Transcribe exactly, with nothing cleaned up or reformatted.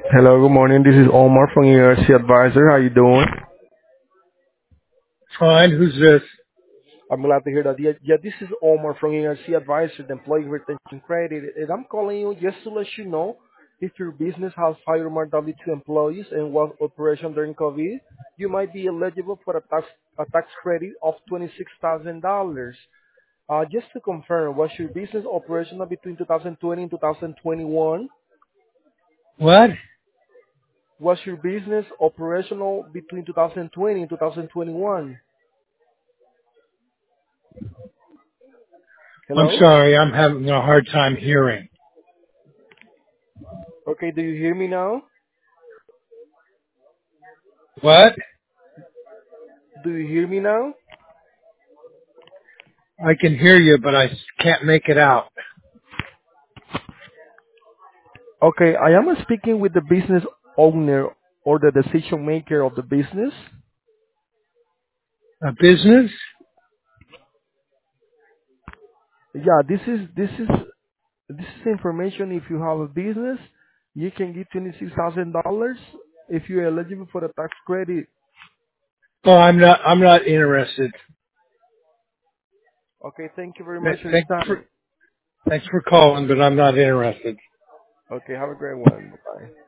Hello, good morning. This is Omar from E R C Advisor. How you doing? Fine. Who's this? I'm glad to hear that. Yeah, yeah, this is Omar from E R C Advisor, the Employee Retention Credit, and I'm calling you just to let you know if your business has hired more W two employees and was operation during COVID, you might be eligible for a tax a tax credit of twenty-six thousand dollars. Uh, just to confirm, was your business operational between two thousand twenty and two thousand twenty-one? What? Was your business operational between two thousand twenty and two thousand twenty-one? I'm Hello? sorry. I'm having a hard time hearing. Okay, do you hear me now? What? Do you hear me now? I can hear you, but I can't make it out. Okay, I am speaking with the business owner or the decision maker of the business. A business? Yeah, this is this is this is information. If you have a business, you can get twenty six thousand dollars if you're eligible for the tax credit. Oh, I'm not. I'm not interested. Okay, thank you very Th- much for your Thanks for time. thanks for calling, but I'm not interested. Okay, have a great one. Bye.